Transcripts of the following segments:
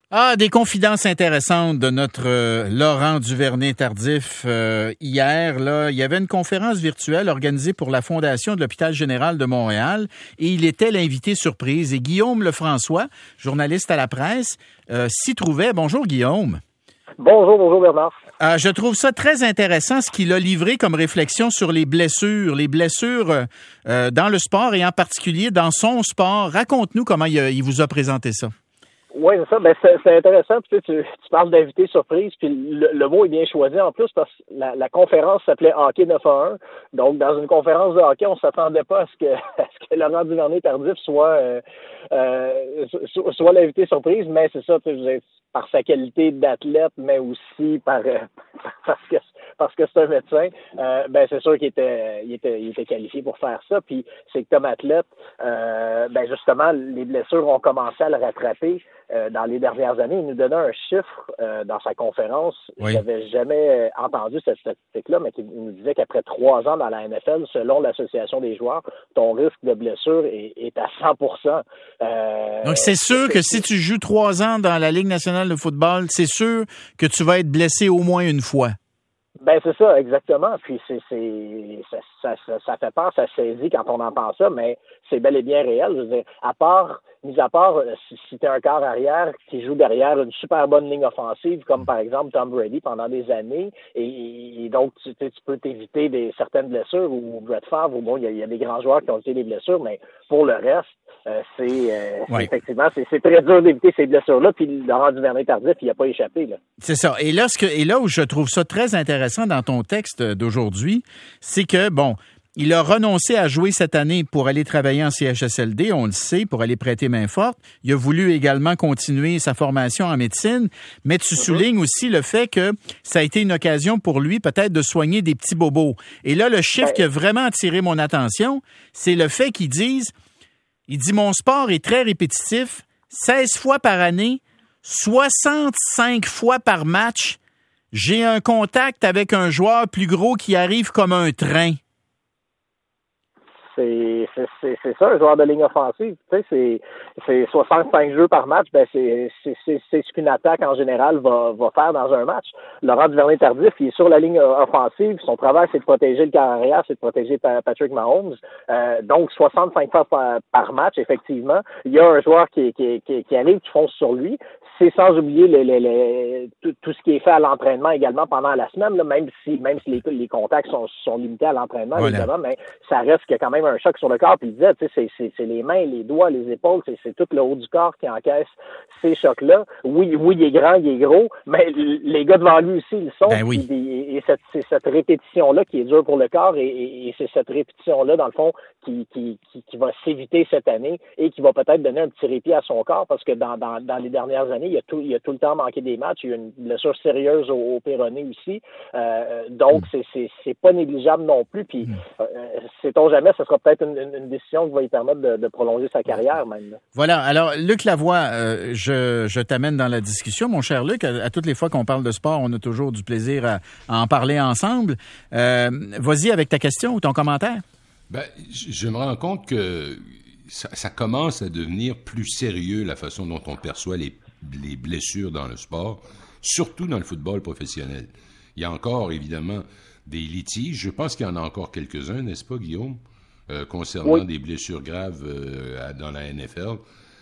Ah, des confidences intéressantes de notre Laurent Duvernay-Tardif hier. Là, il y avait une conférence virtuelle organisée pour la Fondation de l'Hôpital général de Montréal et il était l'invité surprise. Et Guillaume Lefrançois, journaliste à la presse, s'y trouvait. Bonjour Guillaume. Bonjour Bernard. Je trouve ça très intéressant ce qu'il a livré comme réflexion sur les blessures dans le sport et en particulier dans son sport. Raconte-nous comment il vous a présenté ça. Oui, c'est ça. Ben, c'est intéressant. Puis, tu parles d'invité surprise, puis le mot est bien choisi en plus parce que la conférence s'appelait Hockey 9-1. Donc, dans une conférence de hockey, on s'attendait pas à ce que Laurent Duvernay-Tardif soit l'invité surprise, mais c'est ça, par sa qualité d'athlète, mais aussi parce que c'est un médecin, ben c'est sûr qu'il était qualifié pour faire ça. Puis c'est que comme athlète, ben justement, les blessures ont commencé à le rattraper dans les dernières années. Il nous donnait un chiffre dans sa conférence. Oui. Je n'avais jamais entendu cette statistique-là, mais qui nous disait qu'après 3 ans dans la NFL, selon l'Association des joueurs, ton risque de blessure est à 100%. Donc c'est sûr que si tu joues 3 ans dans la Ligue nationale de football, c'est sûr que tu vas être blessé au moins une fois. Ben c'est ça, exactement. Puis ça fait peur, ça saisit quand on entend ça, mais c'est bel et bien réel. Je veux dire, mis à part si tu es un quart arrière qui joue derrière une super bonne ligne offensive, comme par exemple Tom Brady pendant des années, et donc tu peux t'éviter certaines blessures, ou Brett Favre, ou bon, il y a des grands joueurs qui ont été des blessures, mais pour le reste, effectivement, c'est très dur d'éviter ces blessures-là, puis Laurent Duvernay-Tardif, il n'a pas échappé, là. C'est ça. Et là où je trouve ça très intéressant dans ton texte d'aujourd'hui, c'est que, bon, il a renoncé à jouer cette année pour aller travailler en CHSLD, on le sait, pour aller prêter main forte. Il a voulu également continuer sa formation en médecine, mais tu soulignes aussi le fait que ça a été une occasion pour lui peut-être de soigner des petits bobos. Et là, le chiffre qui a vraiment attiré mon attention, c'est le fait qu'il dit, mon sport est très répétitif, 16 fois par année, 65 fois par match, j'ai un contact avec un joueur plus gros qui arrive comme un train. C'est ça, un joueur de ligne offensive. Tu sais, c'est 65 jeux par match. Ben c'est ce qu'une attaque en général va faire dans un match. Laurent Duvernay-Tardif, il est sur la ligne offensive. Son travail, c'est de protéger le quart arrière, c'est de protéger Patrick Mahomes. Donc 65 fois par match, effectivement. Il y a un joueur qui arrive, qui fonce sur lui. C'est sans oublier tout ce qui est fait à l'entraînement également pendant la semaine, là, même si les contacts sont limités à l'entraînement, voilà. Évidemment, mais ça reste qu'il y a quand même un choc sur le corps. Puis il disait, tu sais, c'est les mains, les doigts, les épaules, c'est tout le haut du corps qui encaisse ces chocs-là. Oui, il est grand, il est gros, mais les gars devant lui aussi, ils sont. Ben oui. Et c'est cette répétition-là qui est dure pour le corps, et c'est cette répétition-là, dans le fond, qui va s'éviter cette année et qui va peut-être donner un petit répit à son corps, parce que dans les dernières années, il a tout le temps manqué des matchs. Il y a eu une blessure sérieuse au péroné aussi. Donc, c'est pas négligeable non plus. Puis, sait-on jamais, ce sera peut-être une décision qui va lui permettre de prolonger sa carrière même. Là. Voilà. Alors, Luc Lavoie, je t'amène dans la discussion, mon cher Luc. À toutes les fois qu'on parle de sport, on a toujours du plaisir à en parler ensemble. Vas-y avec ta question ou ton commentaire. Ben, je me rends compte que ça commence à devenir plus sérieux la façon dont on perçoit les blessures dans le sport, surtout dans le football professionnel. Il y a encore, évidemment, des litiges. Je pense qu'il y en a encore quelques-uns, n'est-ce pas, Guillaume, concernant des blessures graves dans la NFL.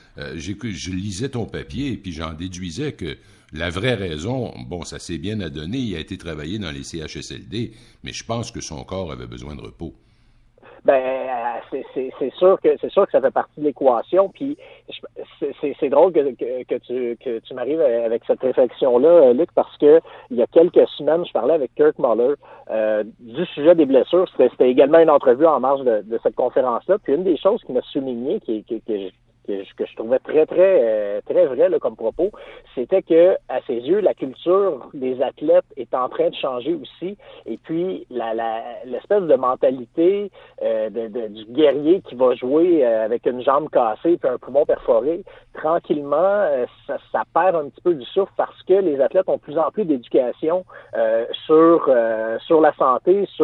Je lisais ton papier et puis j'en déduisais que la vraie raison, bon, ça s'est bien adonné, il a été travaillé dans les CHSLD, mais je pense que son corps avait besoin de repos. Ben, c'est sûr que ça fait partie de l'équation. Puis c'est drôle que tu m'arrives avec cette réflexion-là, Luc, parce que il y a quelques semaines, je parlais avec Kirk Muller du sujet des blessures. C'était également une entrevue en marge de cette conférence-là. Puis une des choses qui m'a souligné, que je trouvais très vrai là, comme propos, c'était que à ses yeux, la culture des athlètes est en train de changer aussi. Et puis l'espèce de mentalité du guerrier qui va jouer avec une jambe cassée puis un poumon perforé, tranquillement, ça perd un petit peu du souffle parce que les athlètes ont de plus en plus d'éducation sur la santé, sur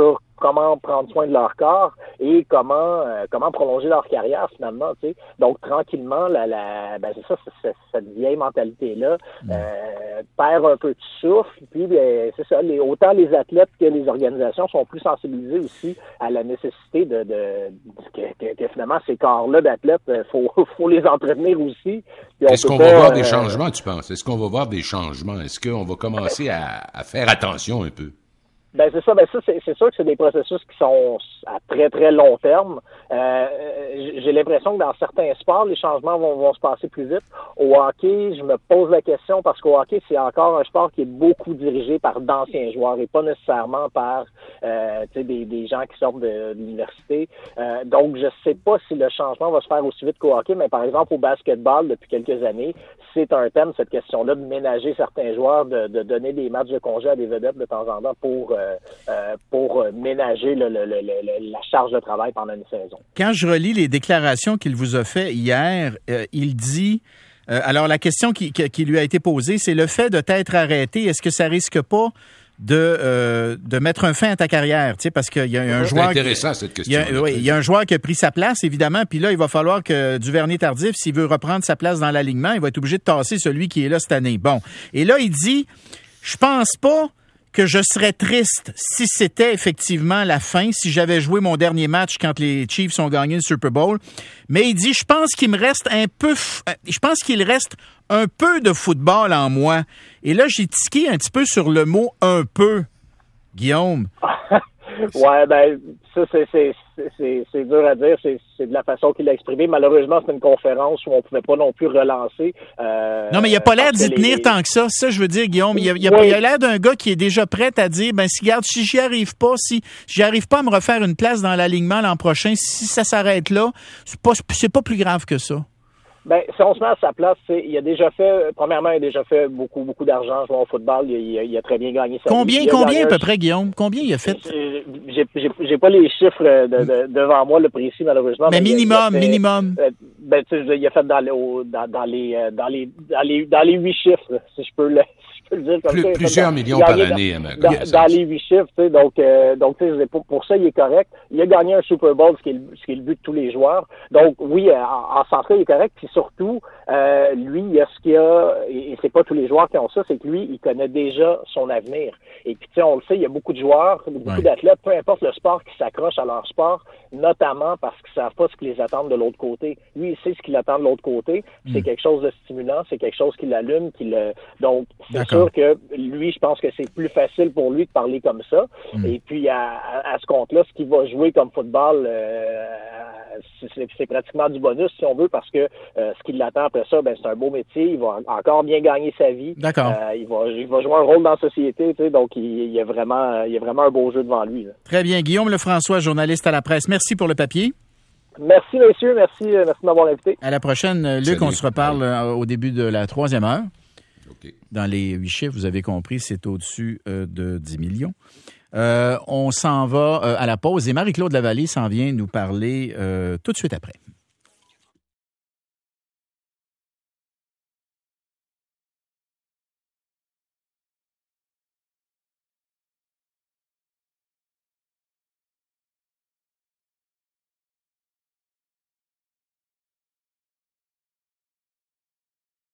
comment prendre soin de leur corps et comment prolonger leur carrière finalement, tu sais. Donc tranquillement, c'est ça, cette vieille mentalité-là perd un peu de souffle. Puis c'est ça, autant les athlètes que les organisations sont plus sensibilisés aussi à la nécessité que finalement ces corps-là d'athlètes, faut les entretenir aussi. Est-ce qu'on va voir des changements, tu penses? Est-ce qu'on va voir des changements? Est-ce qu'on va commencer à faire attention un peu? C'est ça, c'est sûr que c'est des processus qui sont à très, très long terme. J'ai l'impression que dans certains sports, les changements vont se passer plus vite. Au hockey, je me pose la question parce qu'au hockey, c'est encore un sport qui est beaucoup dirigé par d'anciens joueurs et pas nécessairement par des gens qui sortent de l'université. Donc, je sais pas si le changement va se faire aussi vite qu'au hockey, mais par exemple, au basketball, depuis quelques années, c'est un thème, cette question-là, de ménager certains joueurs, de donner des matchs de congé à des vedettes de temps en temps pour ménager la charge de travail pendant une saison. Quand je relis les déclarations qu'il vous a fait hier, il dit, alors la question qui lui a été posée, c'est le fait de t'être arrêté, est-ce que ça risque pas de mettre un fin à ta carrière, tu sais, parce qu'il y a un joueur... C'est intéressant, cette question. Il y a un joueur qui a pris sa place, évidemment, puis là, il va falloir que Duvernay-Tardif, s'il veut reprendre sa place dans l'alignement, il va être obligé de tasser celui qui est là cette année. Bon. Et là, il dit, je pense pas que je serais triste si c'était effectivement la fin, si j'avais joué mon dernier match quand les Chiefs ont gagné le Super Bowl. Mais il dit, je pense qu'il reste un peu de football en moi. Et là, j'ai tiqué un petit peu sur le mot « un peu », Guillaume. Ouais, ça, c'est dur à dire. C'est de la façon qu'il l'a exprimé. Malheureusement, c'est une conférence où on pouvait pas non plus relancer. Non, mais il a pas l'air d'y tenir tant que ça. Ça, je veux dire, Guillaume. Il a l'air d'un gars qui est déjà prêt à dire, si j'y arrive pas à me refaire une place dans l'alignement l'an prochain, si ça s'arrête là, c'est pas plus grave que ça. Si on se met à sa place, il a déjà fait beaucoup, beaucoup d'argent jouant au football. Il a très bien gagné sa vie. Combien à peu près, Guillaume? Combien il a fait? J'ai pas les chiffres devant moi, le précis, malheureusement. Mais minimum. Il a fait dans les 8 chiffres, si je peux le dire comme ça. Plusieurs millions par année, dans les 8 chiffres, tu sais. Donc, pour ça, il est correct. Il a gagné un Super Bowl, ce qui est le but de tous les joueurs. Donc, oui, en sens-là, il est correct. Puis surtout, lui, il y a ce qu'il a, et c'est pas tous les joueurs qui ont ça, c'est que lui, il connaît déjà son avenir. Et puis, tu sais, on le sait, il y a beaucoup de joueurs, beaucoup d'athlètes, peu importe le sport, qui s'accrochent à leur sport, notamment parce qu'ils savent pas ce qui les attend de l'autre côté. Lui, il sait ce qui l'attend de l'autre côté. C'est quelque chose de stimulant, c'est quelque chose qui l'allume, donc, c'est sûr que lui, je pense que c'est plus facile pour lui de parler comme ça. Et puis, à ce compte-là, ce qu'il va jouer comme football, c'est pratiquement du bonus, si on veut, parce que ce qui l'attend après ça, c'est un beau métier. Il va encore bien gagner sa vie. D'accord. Il va jouer un rôle dans la société, tu sais, donc il y a vraiment un beau jeu devant lui. Là. Très bien. Guillaume Lefrançois, journaliste à la presse. Merci pour le papier. Merci, messieurs. Merci de m'avoir invité. À la prochaine. Luc, on se reparle au début de la 3e heure. Okay. Dans les 8 chiffres, vous avez compris, c'est au-dessus de 10 millions. On s'en va à la pause et Marie-Claude Lavallée s'en vient nous parler tout de suite après.